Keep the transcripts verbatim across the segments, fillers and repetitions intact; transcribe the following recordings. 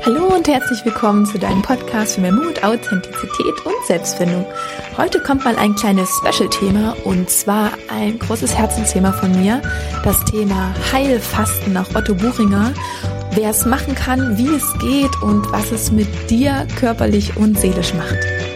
Hallo und herzlich willkommen zu deinem Podcast für mehr Mut, Authentizität und Selbstfindung. Heute kommt mal ein kleines Special-Thema und zwar ein großes Herzensthema von mir, das Thema Heilfasten nach Otto Buchinger. Wer es machen kann, wie es geht und was es mit dir körperlich und seelisch macht.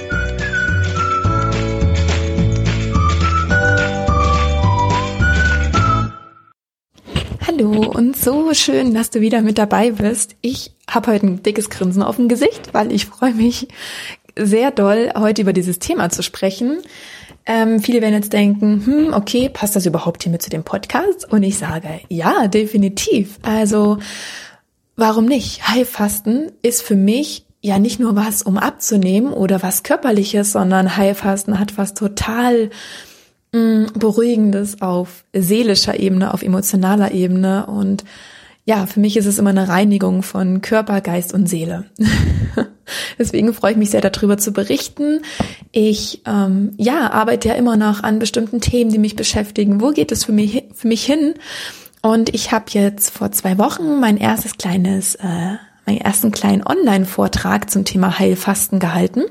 Hallo und so schön, dass du wieder mit dabei bist. Ich habe heute ein dickes Grinsen auf dem Gesicht, weil ich freue mich sehr doll, heute über dieses Thema zu sprechen. Ähm, viele werden jetzt denken, hm, okay, passt das überhaupt hier mit zu dem Podcast? Und ich sage, ja, definitiv. Also, warum nicht? Heilfasten ist für mich ja nicht nur was, um abzunehmen oder was Körperliches, sondern Heilfasten hat was total Beruhigendes auf seelischer Ebene, auf emotionaler Ebene und ja, für mich ist es immer eine Reinigung von Körper, Geist und Seele. Deswegen freue ich mich sehr, darüber zu berichten. Ich ähm, ja arbeite ja immer noch an bestimmten Themen, die mich beschäftigen. Wo geht es für mich für mich hin? Und ich habe jetzt vor zwei Wochen mein erstes kleines, äh, meinen ersten kleinen Online-Vortrag zum Thema Heilfasten gehalten.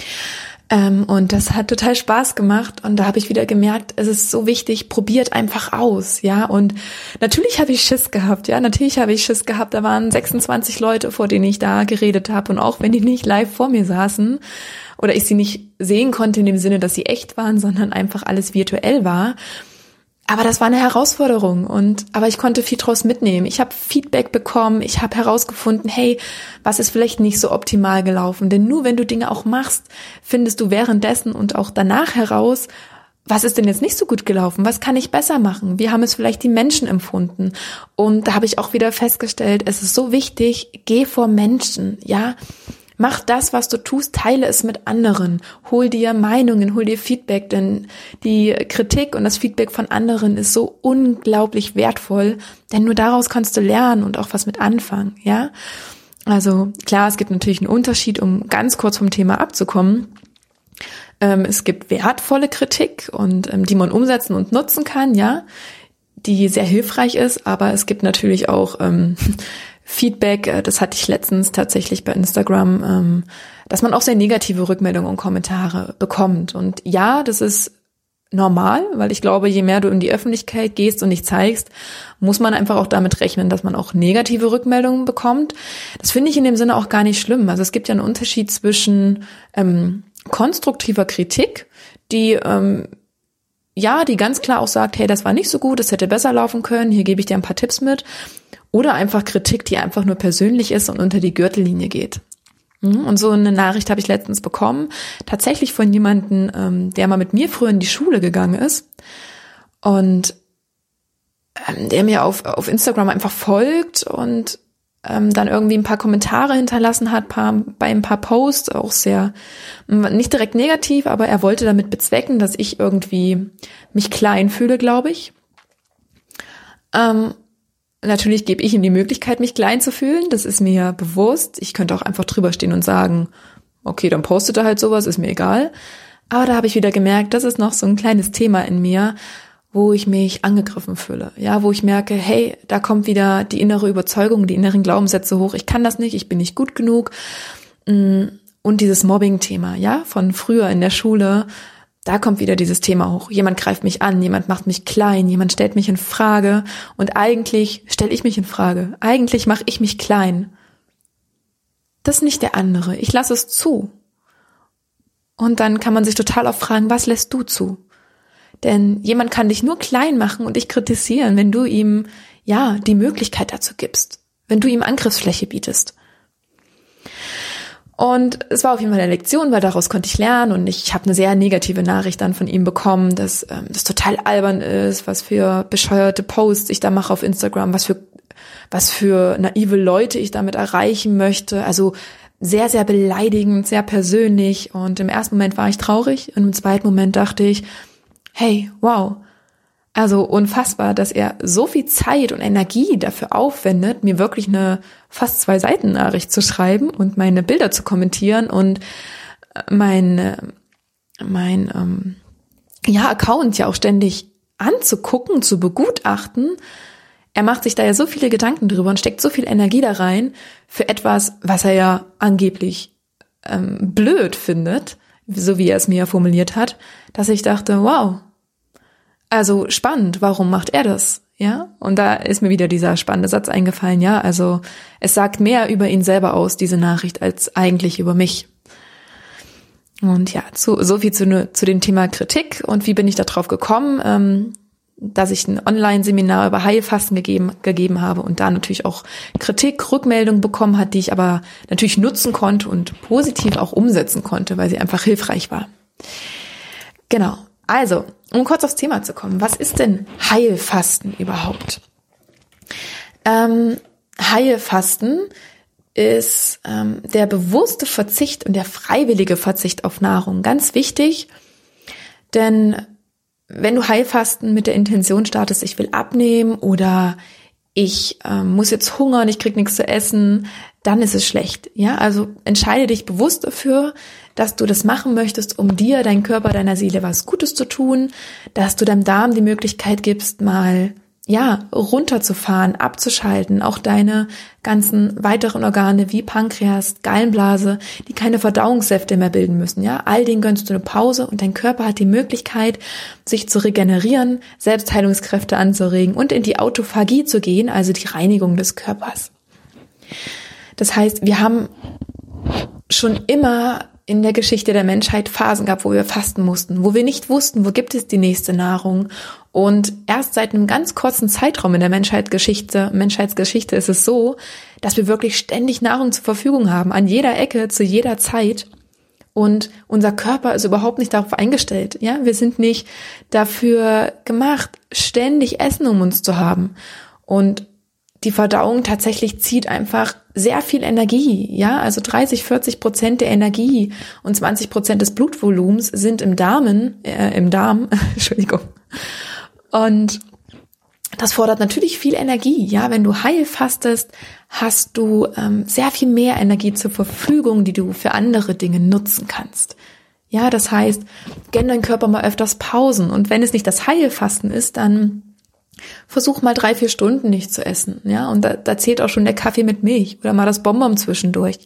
Ähm, und das hat total Spaß gemacht und da habe ich wieder gemerkt, es ist so wichtig, probiert einfach aus, ja, und natürlich habe ich Schiss gehabt, ja, natürlich habe ich Schiss gehabt, da waren sechsundzwanzig Leute, vor denen ich da geredet habe und auch wenn die nicht live vor mir saßen oder ich sie nicht sehen konnte in dem Sinne, dass sie echt waren, sondern einfach alles virtuell war, aber das war eine Herausforderung und aber ich konnte viel draus mitnehmen. Ich habe Feedback bekommen, ich habe herausgefunden, hey, was ist vielleicht nicht so optimal gelaufen? Denn nur wenn du Dinge auch machst, findest du währenddessen und auch danach heraus, was ist denn jetzt nicht so gut gelaufen? Was kann ich besser machen? Wie haben es vielleicht die Menschen empfunden? Und da habe ich auch wieder festgestellt, es ist so wichtig, geh vor Menschen, ja? Mach das, was du tust, teile es mit anderen. Hol dir Meinungen, hol dir Feedback, denn die Kritik und das Feedback von anderen ist so unglaublich wertvoll, denn nur daraus kannst du lernen und auch was mit anfangen, ja? Also klar, es gibt natürlich einen Unterschied, um ganz kurz vom Thema abzukommen. Ähm, es gibt wertvolle Kritik und ähm, die man umsetzen und nutzen kann, ja, die sehr hilfreich ist, aber es gibt natürlich auch ähm, Feedback, das hatte ich letztens tatsächlich bei Instagram, ähm, dass man auch sehr negative Rückmeldungen und Kommentare bekommt. Und ja, das ist normal, weil ich glaube, je mehr du in die Öffentlichkeit gehst und dich zeigst, muss man einfach auch damit rechnen, dass man auch negative Rückmeldungen bekommt. Das finde ich in dem Sinne auch gar nicht schlimm. Also es gibt ja einen Unterschied zwischen ähm, konstruktiver Kritik, die ähm, ja, die ganz klar auch sagt, hey, das war nicht so gut, das hätte besser laufen können, hier gebe ich dir ein paar Tipps mit. Oder einfach Kritik, die einfach nur persönlich ist und unter die Gürtellinie geht. Und so eine Nachricht habe ich letztens bekommen, tatsächlich von jemandem, der mal mit mir früher in die Schule gegangen ist und der mir auf auf Instagram einfach folgt und dann irgendwie ein paar Kommentare hinterlassen hat paar, bei ein paar Posts, auch sehr, nicht direkt negativ, aber er wollte damit bezwecken, dass ich irgendwie mich klein fühle, glaube ich. Ähm, Natürlich gebe ich ihm die Möglichkeit, mich klein zu fühlen, das ist mir bewusst. Ich könnte auch einfach drüber stehen und sagen, okay, dann postet er halt sowas, ist mir egal. Aber da habe ich wieder gemerkt, das ist noch so ein kleines Thema in mir, wo ich mich angegriffen fühle. Ja, wo ich merke, hey, da kommt wieder die innere Überzeugung, die inneren Glaubenssätze hoch. Ich kann das nicht, ich bin nicht gut genug. Und dieses Mobbing-Thema, ja, von früher in der Schule, da kommt wieder dieses Thema hoch. Jemand greift mich an, jemand macht mich klein, jemand stellt mich in Frage und eigentlich stelle ich mich in Frage. Eigentlich mache ich mich klein. Das ist nicht der andere. Ich lasse es zu. Und dann kann man sich total auch fragen, was lässt du zu? Denn jemand kann dich nur klein machen und dich kritisieren, wenn du ihm, ja, die Möglichkeit dazu gibst. Wenn du ihm Angriffsfläche bietest. Und es war auf jeden Fall eine Lektion, weil daraus konnte ich lernen und ich habe eine sehr negative Nachricht dann von ihm bekommen, dass ähm, das total albern ist, was für bescheuerte Posts ich da mache auf Instagram, was für was für naive Leute ich damit erreichen möchte. Also sehr, sehr beleidigend, sehr persönlich und im ersten Moment war ich traurig und im zweiten Moment dachte ich, hey, wow, also unfassbar, dass er so viel Zeit und Energie dafür aufwendet, mir wirklich eine fast zwei Seiten Nachricht zu schreiben und meine Bilder zu kommentieren und mein mein ähm, ja Account ja auch ständig anzugucken, zu begutachten. er macht sich da ja so viele Gedanken drüber und steckt so viel Energie da rein für etwas, was er ja angeblich ähm, blöd findet, so wie er es mir ja formuliert hat, dass ich dachte, wow, also spannend, warum macht er das? Ja, und da ist mir wieder dieser spannende Satz eingefallen, ja, also es sagt mehr über ihn selber aus, diese Nachricht, als eigentlich über mich. Und ja, zu, so viel zu, zu dem Thema Kritik und wie bin ich da drauf gekommen, ähm, dass ich ein Online-Seminar über Heilfasten gegeben, gegeben habe und da natürlich auch Kritik, Rückmeldung bekommen hat, die ich aber natürlich nutzen konnte und positiv auch umsetzen konnte, weil sie einfach hilfreich war. Genau. Also, um kurz aufs Thema zu kommen, was ist denn Heilfasten überhaupt? Ähm, Heilfasten ist ähm, der bewusste Verzicht und der freiwillige Verzicht auf Nahrung. Ganz wichtig, denn wenn du Heilfasten mit der Intention startest, ich will abnehmen oder ich ähm, muss jetzt hungern, ich krieg nichts zu essen, dann ist es schlecht. Ja, also entscheide dich bewusst dafür, dass du das machen möchtest, um dir, deinem Körper, deiner Seele was Gutes zu tun, dass du deinem Darm die Möglichkeit gibst, mal ja runterzufahren, abzuschalten, auch deine ganzen weiteren Organe wie Pankreas, Gallenblase, die keine Verdauungssäfte mehr bilden müssen. Ja, all denen gönnst du eine Pause und dein Körper hat die Möglichkeit, sich zu regenerieren, Selbstheilungskräfte anzuregen und in die Autophagie zu gehen, also die Reinigung des Körpers. Das heißt, wir haben schon immer in der Geschichte der Menschheit Phasen gehabt, wo wir fasten mussten, wo wir nicht wussten, wo gibt es die nächste Nahrung. Und erst seit einem ganz kurzen Zeitraum in der Menschheitsgeschichte, Menschheitsgeschichte ist es so, dass wir wirklich ständig Nahrung zur Verfügung haben, an jeder Ecke, zu jeder Zeit. Und unser Körper ist überhaupt nicht darauf eingestellt. Ja, wir sind nicht dafür gemacht, ständig Essen um uns zu haben. Und die Verdauung tatsächlich zieht einfach sehr viel Energie, ja, also dreißig, vierzig Prozent der Energie und zwanzig Prozent des Blutvolumens sind im Darmen, äh, im Darm, Entschuldigung. Und das fordert natürlich viel Energie, ja, wenn du heilfastest, hast du ähm, sehr viel mehr Energie zur Verfügung, die du für andere Dinge nutzen kannst. Ja, das heißt, gönn deinen Körper mal öfters Pausen und wenn es nicht das Heilfasten ist, dann versuch mal drei, vier Stunden nicht zu essen, ja, und da, da zählt auch schon der Kaffee mit Milch oder mal das Bonbon zwischendurch.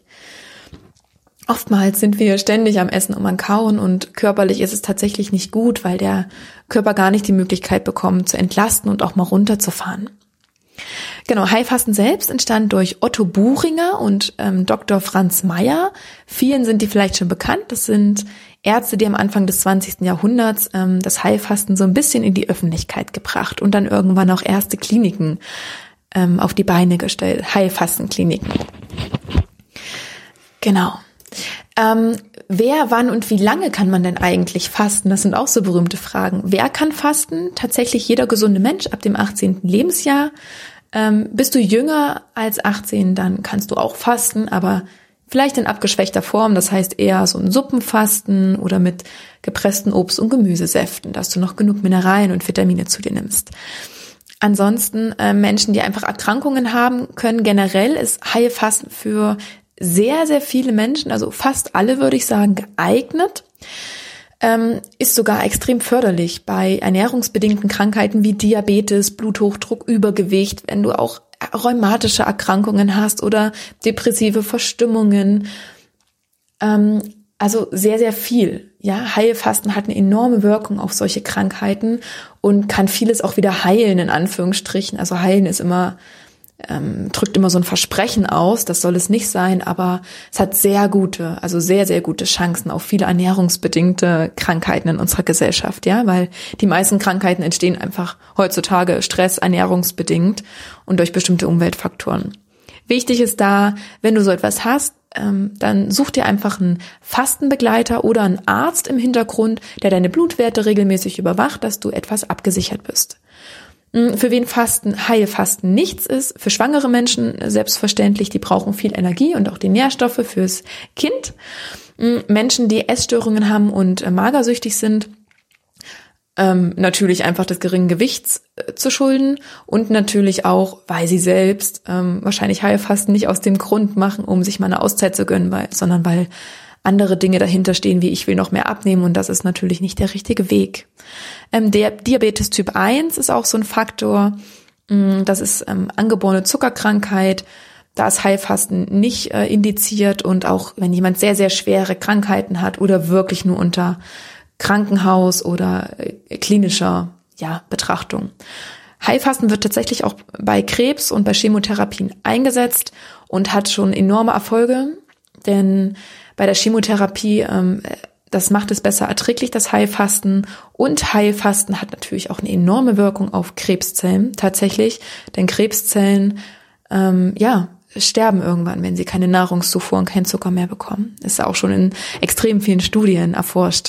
Oftmals sind wir ständig am Essen und am Kauen und körperlich ist es tatsächlich nicht gut, weil der Körper gar nicht die Möglichkeit bekommt, zu entlasten und auch mal runterzufahren. Genau, Heilfasten selbst entstand durch Otto Buchinger und ähm, Doktor Franz Mayer. Vielen sind die vielleicht schon bekannt. Das sind Ärzte, die am Anfang des zwanzigsten Jahrhunderts ähm, das Heilfasten so ein bisschen in die Öffentlichkeit gebracht und dann irgendwann auch erste Kliniken ähm, auf die Beine gestellt, Heilfastenkliniken. Genau. Ähm, wer, wann und wie lange kann man denn eigentlich fasten? Das sind auch so berühmte Fragen. Wer kann fasten? Tatsächlich jeder gesunde Mensch ab dem achtzehnten Lebensjahr. Ähm, bist du jünger als achtzehn, dann kannst du auch fasten, aber vielleicht in abgeschwächter Form, das heißt eher so ein Suppenfasten oder mit gepressten Obst- und Gemüsesäften, dass du noch genug Mineralien und Vitamine zu dir nimmst. Ansonsten äh, Menschen, die einfach Erkrankungen haben, können generell ist Heilfasten für sehr, sehr viele Menschen, also fast alle würde ich sagen, geeignet, ähm, ist sogar extrem förderlich bei ernährungsbedingten Krankheiten wie Diabetes, Bluthochdruck, Übergewicht, wenn du auch rheumatische Erkrankungen hast oder depressive Verstimmungen. Ähm, also sehr, sehr viel. Ja, Heilfasten hat eine enorme Wirkung auf solche Krankheiten und kann vieles auch wieder heilen, in Anführungsstrichen. Also heilen ist immer Ähm, drückt immer so ein Versprechen aus, das soll es nicht sein, aber es hat sehr gute, also sehr, sehr gute Chancen auf viele ernährungsbedingte Krankheiten in unserer Gesellschaft, ja, weil die meisten Krankheiten entstehen einfach heutzutage Stress, ernährungsbedingt und durch bestimmte Umweltfaktoren. Wichtig ist da, wenn du so etwas hast, ähm, dann such dir einfach einen Fastenbegleiter oder einen Arzt im Hintergrund, der deine Blutwerte regelmäßig überwacht, dass du etwas abgesichert bist. Für wen Fasten, Heilfasten nichts ist, für schwangere Menschen selbstverständlich, die brauchen viel Energie und auch die Nährstoffe fürs Kind. Menschen, die Essstörungen haben und magersüchtig sind, ähm, natürlich einfach des geringen Gewichts äh, zu schulden und natürlich auch, weil sie selbst ähm, wahrscheinlich Heilfasten nicht aus dem Grund machen, um sich mal eine Auszeit zu gönnen, weil, sondern weil andere Dinge dahinter stehen, wie ich will noch mehr abnehmen und das ist natürlich nicht der richtige Weg. Ähm, der Diabetes Typ eins ist auch so ein Faktor, Das ist ähm, angeborene Zuckerkrankheit. Da ist Heilfasten nicht äh, indiziert und auch wenn jemand sehr, sehr schwere Krankheiten hat oder wirklich nur unter Krankenhaus oder äh, klinischer ja, Betrachtung. Heilfasten wird tatsächlich auch bei Krebs und bei Chemotherapien eingesetzt und hat schon enorme Erfolge, denn bei der Chemotherapie, ähm, das macht es besser erträglich, das Heilfasten, und Heilfasten hat natürlich auch eine enorme Wirkung auf Krebszellen tatsächlich, denn Krebszellen, ähm, ja, sterben irgendwann, wenn sie keine Nahrungszufuhr und keinen Zucker mehr bekommen. Ist auch schon in extrem vielen Studien erforscht.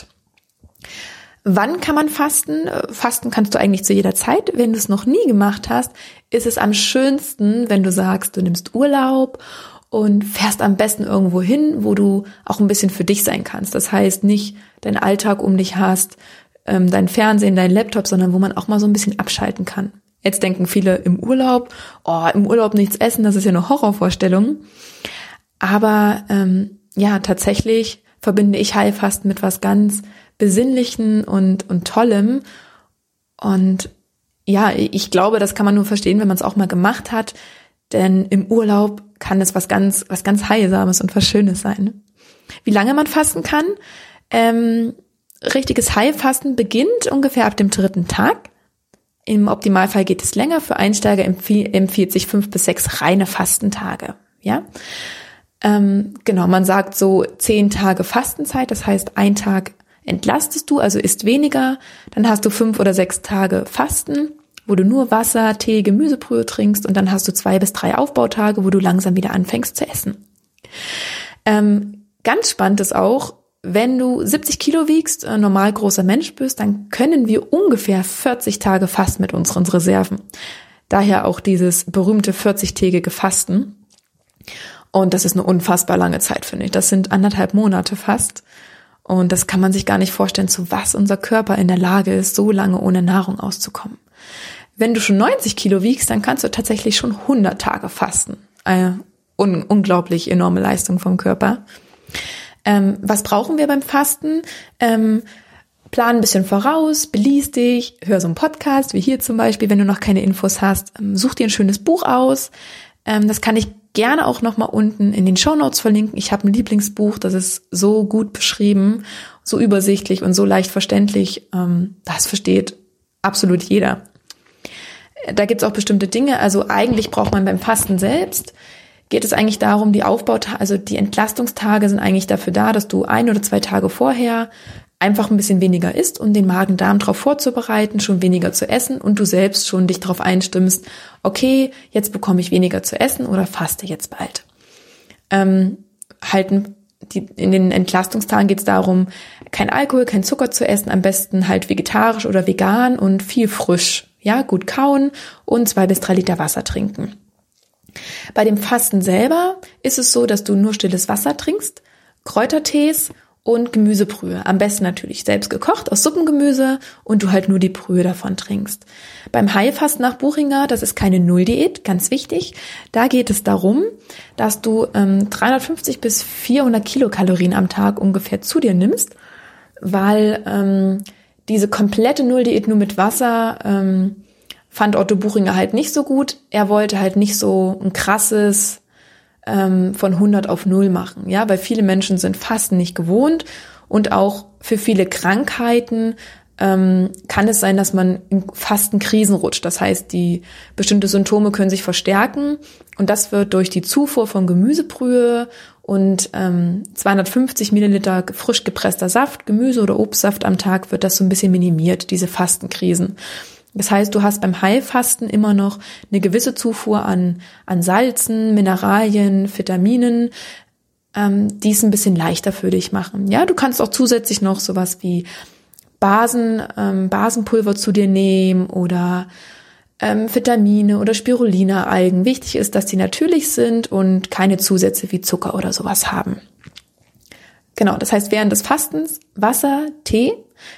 Wann kann man fasten? Fasten kannst du eigentlich zu jeder Zeit. Wenn du es noch nie gemacht hast, ist es am schönsten, wenn du sagst, du nimmst Urlaub und fährst am besten irgendwo hin, wo du auch ein bisschen für dich sein kannst. Das heißt, nicht deinen Alltag um dich hast, ähm, dein Fernsehen, dein Laptop, sondern wo man auch mal so ein bisschen abschalten kann. Jetzt denken viele im Urlaub, oh, im Urlaub nichts essen, das ist ja eine Horrorvorstellung. Aber ähm, ja, tatsächlich verbinde ich Heilfasten mit was ganz Besinnlichen und und Tollem. Und ja, ich glaube, das kann man nur verstehen, wenn man es auch mal gemacht hat. Denn im Urlaub kann es was ganz was ganz Heilsames und was Schönes sein. Wie lange man fasten kann? Ähm, richtiges Heilfasten beginnt ungefähr ab dem dritten Tag. Im Optimalfall geht es länger. Für Einsteiger empfiehlt sich fünf bis sechs reine Fastentage. Ja, ähm, genau. Man sagt so zehn Tage Fastenzeit. Das heißt, ein Tag entlastest du, also isst weniger. Dann hast du fünf oder sechs Tage Fasten, wo du nur Wasser, Tee, Gemüsebrühe trinkst. Und dann hast du zwei bis drei Aufbautage, wo du langsam wieder anfängst zu essen. Ähm, ganz spannend ist auch, wenn du siebzig Kilo wiegst, äh, normal großer Mensch bist, dann können wir ungefähr vierzig Tage fasten mit unseren Reserven. Daher auch dieses berühmte vierzig-tägige Fasten. Und das ist eine unfassbar lange Zeit, finde ich. Das sind anderthalb Monate fast. Und das kann man sich gar nicht vorstellen, zu was unser Körper in der Lage ist, so lange ohne Nahrung auszukommen. Wenn du schon neunzig Kilo wiegst, dann kannst du tatsächlich schon hundert Tage fasten. Eine un- unglaublich enorme Leistung vom Körper. Ähm, was brauchen wir beim Fasten? Ähm, plan ein bisschen voraus, belies dich, hör so einen Podcast, wie hier zum Beispiel, wenn du noch keine Infos hast. Ähm, such dir ein schönes Buch aus. Ähm, das kann ich gerne auch nochmal unten in den Shownotes verlinken. Ich habe ein Lieblingsbuch, das ist so gut beschrieben, so übersichtlich und so leicht verständlich. Ähm, das versteht absolut jeder. Da gibt's auch bestimmte Dinge. Also eigentlich braucht man beim Fasten selbst, geht es eigentlich darum, die Aufbautage, also die Entlastungstage sind eigentlich dafür da, dass du ein oder zwei Tage vorher einfach ein bisschen weniger isst, um den Magen-Darm darauf vorzubereiten, schon weniger zu essen und du selbst schon dich darauf einstimmst, okay, jetzt bekomme ich weniger zu essen oder faste jetzt bald. Ähm, halten die, in den Entlastungstagen geht es darum, kein Alkohol, kein Zucker zu essen, am besten halt vegetarisch oder vegan und viel frisch, ja, gut kauen und zwei bis drei Liter Wasser trinken. Bei dem Fasten selber ist es so, dass du nur stilles Wasser trinkst, Kräutertees und Gemüsebrühe. Am besten natürlich selbst gekocht aus Suppengemüse und du halt nur die Brühe davon trinkst. Beim Heilfasten nach Buchinger, das ist keine Nulldiät, ganz wichtig. Da geht es darum, dass du ähm, dreihundertfünfzig bis vierhundert Kilokalorien am Tag ungefähr zu dir nimmst, weil ähm, diese komplette Nulldiät nur mit Wasser ähm, fand Otto Buchinger halt nicht so gut. Er wollte halt nicht so ein krasses ähm, von hundert auf null machen, ja, weil viele Menschen sind Fasten nicht gewohnt und auch für viele Krankheiten ähm, kann es sein, dass man in Fastenkrisen rutscht. Das heißt, die bestimmte Symptome können sich verstärken und das wird durch die Zufuhr von Gemüsebrühe und ähm, zweihundertfünfzig Milliliter frisch gepresster Saft, Gemüse oder Obstsaft am Tag wird das so ein bisschen minimiert, diese Fastenkrisen. Das heißt, du hast beim Heilfasten immer noch eine gewisse Zufuhr an, an Salzen, Mineralien, Vitaminen, ähm, die es ein bisschen leichter für dich machen. Ja, du kannst auch zusätzlich noch sowas wie Basen, ähm, Basenpulver zu dir nehmen oder ähm, Vitamine oder Spirulina-Algen. Wichtig ist, dass die natürlich sind und keine Zusätze wie Zucker oder sowas haben. Genau, das heißt, während des Fastens Wasser, Tee,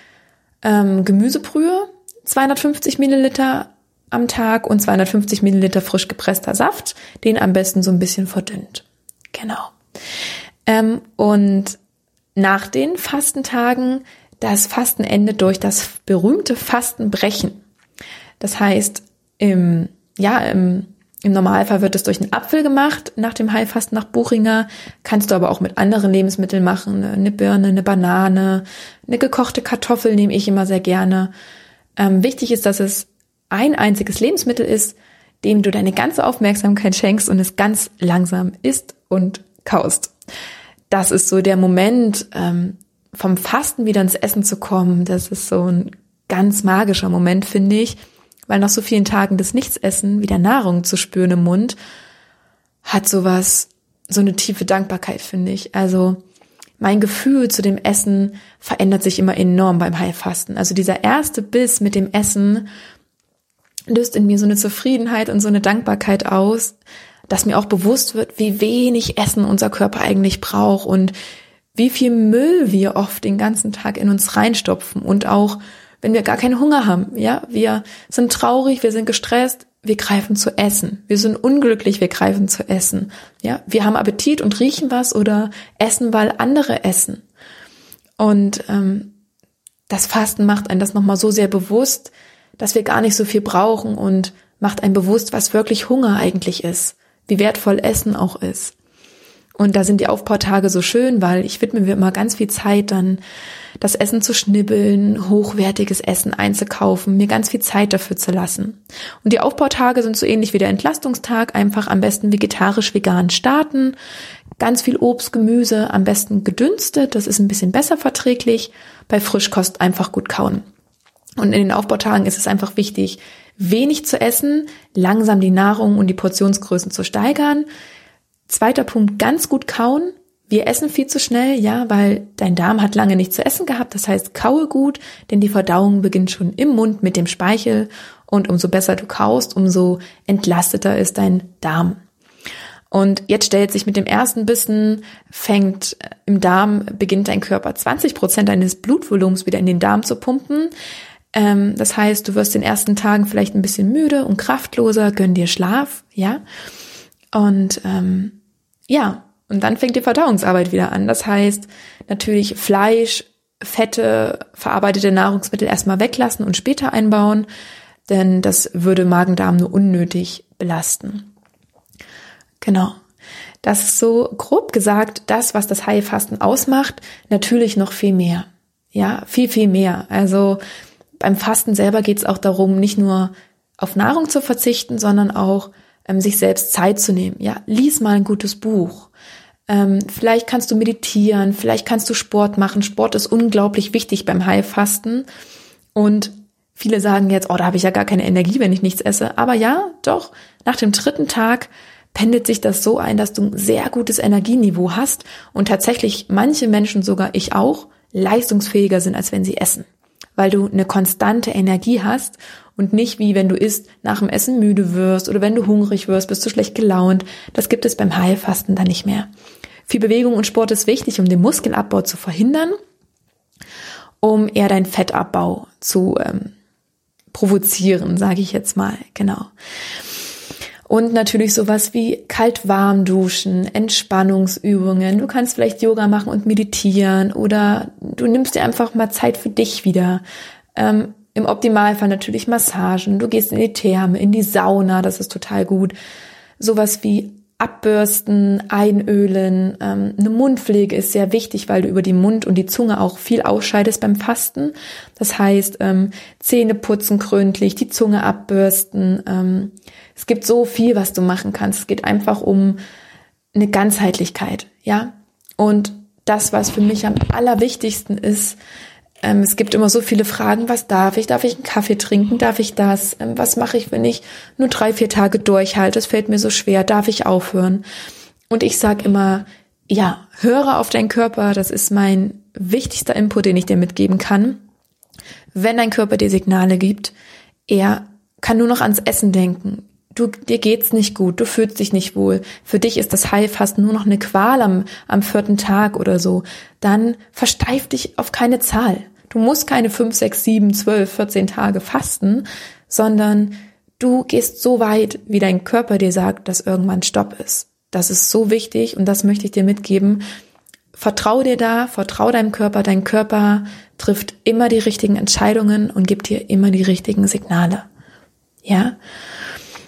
ähm, Gemüsebrühe, zweihundertfünfzig Milliliter am Tag und zweihundertfünfzig Milliliter frisch gepresster Saft, den am besten so ein bisschen verdünnt. Genau. Ähm, und nach den Fastentagen, das Fasten endet durch das berühmte Fastenbrechen. Das heißt, im, ja, im, im Normalfall wird es durch einen Apfel gemacht, nach dem Heilfasten nach Buchinger. Kannst du aber auch mit anderen Lebensmitteln machen, eine Birne, eine Banane, eine gekochte Kartoffel nehme ich immer sehr gerne. Ähm, wichtig ist, dass es ein einziges Lebensmittel ist, dem du deine ganze Aufmerksamkeit schenkst und es ganz langsam isst und kaust. Das ist so der Moment, ähm, vom Fasten wieder ins Essen zu kommen. Das ist so ein ganz magischer Moment, finde ich, weil nach so vielen Tagen des Nichtsessen wieder Nahrung zu spüren im Mund, hat sowas, so eine tiefe Dankbarkeit, finde ich. Also mein Gefühl zu dem Essen verändert sich immer enorm beim Heilfasten. Also dieser erste Biss mit dem Essen löst in mir so eine Zufriedenheit und so eine Dankbarkeit aus, dass mir auch bewusst wird, wie wenig Essen unser Körper eigentlich braucht und wie viel Müll wir oft den ganzen Tag in uns reinstopfen und auch, wenn wir gar keinen Hunger haben, ja, wir sind traurig, wir sind gestresst, wir greifen zu essen. Wir sind unglücklich, wir greifen zu essen. Ja, wir haben Appetit und riechen was oder essen, weil andere essen. Und ähm, das Fasten macht einen das nochmal so sehr bewusst, dass wir gar nicht so viel brauchen und macht einen bewusst, was wirklich Hunger eigentlich ist, wie wertvoll Essen auch ist. Und da sind die Aufbautage so schön, weil ich widme mir immer ganz viel Zeit, dann das Essen zu schnibbeln, hochwertiges Essen einzukaufen, mir ganz viel Zeit dafür zu lassen. Und die Aufbautage sind so ähnlich wie der Entlastungstag, einfach am besten vegetarisch-vegan starten, ganz viel Obst, Gemüse, am besten gedünstet, das ist ein bisschen besser verträglich, bei Frischkost einfach gut kauen. Und in den Aufbautagen ist es einfach wichtig, wenig zu essen, langsam die Nahrung und die Portionsgrößen zu steigern. Zweiter Punkt, ganz gut kauen. Wir essen viel zu schnell, ja, weil dein Darm hat lange nicht zu essen gehabt. Das heißt, kaue gut, denn die Verdauung beginnt schon im Mund mit dem Speichel. Und umso besser du kaust, umso entlasteter ist dein Darm. Und jetzt stellt sich mit dem ersten Bissen, fängt im Darm, beginnt dein Körper zwanzig Prozent deines Blutvolumens wieder in den Darm zu pumpen. Ähm, das heißt, du wirst in den ersten Tagen vielleicht ein bisschen müde und kraftloser, gönn dir Schlaf, ja. Und ähm, ja, und dann fängt die Verdauungsarbeit wieder an. Das heißt, natürlich Fleisch, Fette, verarbeitete Nahrungsmittel erstmal weglassen und später einbauen, denn das würde Magen-Darm nur unnötig belasten. Genau. Das ist so grob gesagt das, was das Heilfasten ausmacht. Natürlich noch viel mehr. Ja, viel, viel mehr. Also beim Fasten selber geht es auch darum, nicht nur auf Nahrung zu verzichten, sondern auch ähm, sich selbst Zeit zu nehmen. Ja, lies mal ein gutes Buch. Ähm, vielleicht kannst du meditieren, vielleicht kannst du Sport machen. Sport ist unglaublich wichtig beim Heilfasten. Und viele sagen jetzt, oh, da habe ich ja gar keine Energie, wenn ich nichts esse. Aber ja, doch, nach dem dritten Tag pendelt sich das so ein, dass du ein sehr gutes Energieniveau hast und tatsächlich manche Menschen, sogar ich auch, leistungsfähiger sind, als wenn sie essen. Weil du eine konstante Energie hast und nicht wie wenn du isst, nach dem Essen müde wirst oder wenn du hungrig wirst, bist du schlecht gelaunt. Das gibt es beim Heilfasten dann nicht mehr. Viel Bewegung und Sport ist wichtig, um den Muskelabbau zu verhindern, um eher deinen Fettabbau zu ähm, provozieren, sage ich jetzt mal, genau. Und natürlich sowas wie kalt-warm duschen, Entspannungsübungen. Du kannst vielleicht Yoga machen und meditieren oder du nimmst dir einfach mal Zeit für dich wieder. Ähm, im Optimalfall natürlich Massagen. Du gehst in die Therme, in die Sauna, das ist total gut. Sowas wie Abbürsten, Einölen, ähm, eine Mundpflege ist sehr wichtig, weil du über die Mund und die Zunge auch viel ausscheidest beim Fasten. Das heißt, ähm, Zähne putzen gründlich, die Zunge abbürsten. Ähm, es gibt so viel, was du machen kannst. Es geht einfach um eine Ganzheitlichkeit, ja. Und das, was für mich am allerwichtigsten ist, ähm, es gibt immer so viele Fragen, was darf ich? Darf ich einen Kaffee trinken? Darf ich das? Ähm, was mache ich, wenn ich nur drei, vier Tage durchhalte? Es fällt mir so schwer. Darf ich aufhören? Und ich sage immer, ja, höre auf deinen Körper. Das ist mein wichtigster Input, den ich dir mitgeben kann. Wenn dein Körper dir Signale gibt, er kann nur noch ans Essen denken. Du, dir geht's nicht gut, du fühlst dich nicht wohl. Für dich ist das Heilfasten nur noch eine Qual am, am vierten Tag oder so. Dann versteif dich auf keine Zahl. Du musst keine fünf, sechs, sieben, zwölf, vierzehn Tage fasten, sondern du gehst so weit, wie dein Körper dir sagt, dass irgendwann Stopp ist. Das ist so wichtig und das möchte ich dir mitgeben. Vertrau dir da, vertrau deinem Körper. Dein Körper trifft immer die richtigen Entscheidungen und gibt dir immer die richtigen Signale. Ja?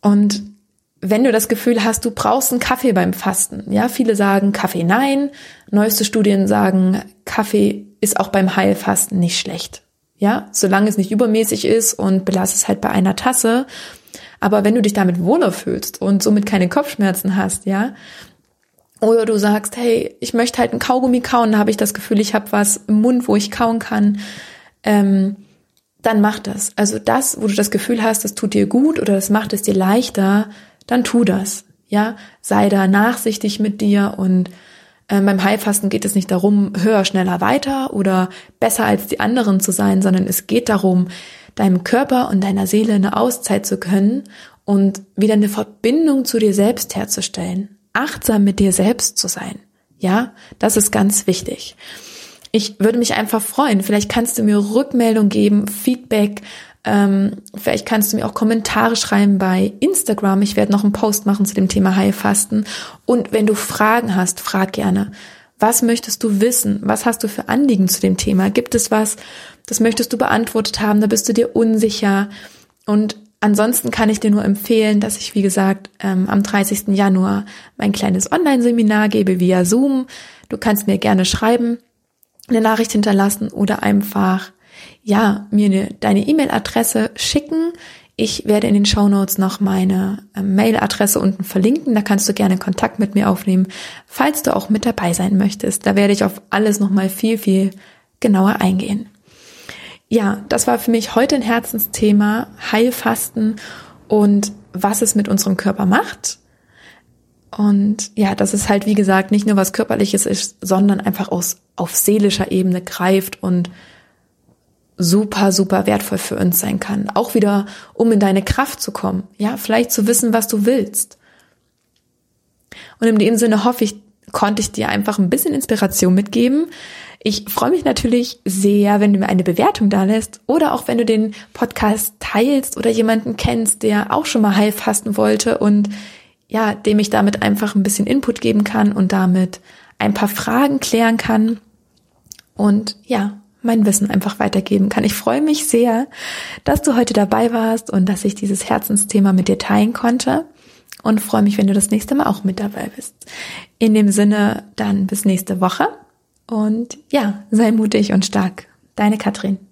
Und wenn du das Gefühl hast, du brauchst einen Kaffee beim Fasten, ja, viele sagen Kaffee nein, neueste Studien sagen, Kaffee ist auch beim Heilfasten nicht schlecht, ja, solange es nicht übermäßig ist und belass es halt bei einer Tasse. Aber wenn du dich damit wohler fühlst und somit keine Kopfschmerzen hast, ja, oder du sagst, hey, ich möchte halt einen Kaugummi kauen, da habe ich das Gefühl, ich habe was im Mund, wo ich kauen kann, ähm, dann mach das. Also das, wo du das Gefühl hast, das tut dir gut oder das macht es dir leichter, dann tu das, ja, sei da nachsichtig mit dir und äh, beim Heilfasten geht es nicht darum, höher, schneller, weiter oder besser als die anderen zu sein, sondern es geht darum, deinem Körper und deiner Seele eine Auszeit zu können und wieder eine Verbindung zu dir selbst herzustellen, achtsam mit dir selbst zu sein, ja, das ist ganz wichtig. Ich würde mich einfach freuen, vielleicht kannst du mir Rückmeldung geben, Feedback, Ähm, vielleicht kannst du mir auch Kommentare schreiben bei Instagram. Ich werde noch einen Post machen zu dem Thema Heilfasten. Und wenn du Fragen hast, frag gerne. Was möchtest du wissen? Was hast du für Anliegen zu dem Thema? Gibt es was, das möchtest du beantwortet haben? Da bist du dir unsicher. Und ansonsten kann ich dir nur empfehlen, dass ich, wie gesagt, ähm, am dreißigsten Januar mein kleines Online-Seminar gebe via Zoom. Du kannst mir gerne schreiben, eine Nachricht hinterlassen oder einfach ja, mir eine, deine E-Mail-Adresse schicken. Ich werde in den Shownotes noch meine äh, Mail-Adresse unten verlinken. Da kannst du gerne Kontakt mit mir aufnehmen, falls du auch mit dabei sein möchtest. Da werde ich auf alles nochmal viel, viel genauer eingehen. Ja, das war für mich heute ein Herzensthema, Heilfasten und was es mit unserem Körper macht. Und ja, dass es halt, wie gesagt, nicht nur was Körperliches ist, sondern einfach aus, auf seelischer Ebene greift und super, super wertvoll für uns sein kann. Auch wieder, um in deine Kraft zu kommen. Ja, vielleicht zu wissen, was du willst. Und in dem Sinne hoffe ich, konnte ich dir einfach ein bisschen Inspiration mitgeben. Ich freue mich natürlich sehr, wenn du mir eine Bewertung da lässt oder auch wenn du den Podcast teilst oder jemanden kennst, der auch schon mal Heilfasten wollte und ja, dem ich damit einfach ein bisschen Input geben kann und damit ein paar Fragen klären kann. Und ja, mein Wissen einfach weitergeben kann. Ich freue mich sehr, dass du heute dabei warst und dass ich dieses Herzensthema mit dir teilen konnte und freue mich, wenn du das nächste Mal auch mit dabei bist. In dem Sinne dann bis nächste Woche und ja, sei mutig und stark. Deine Katrin.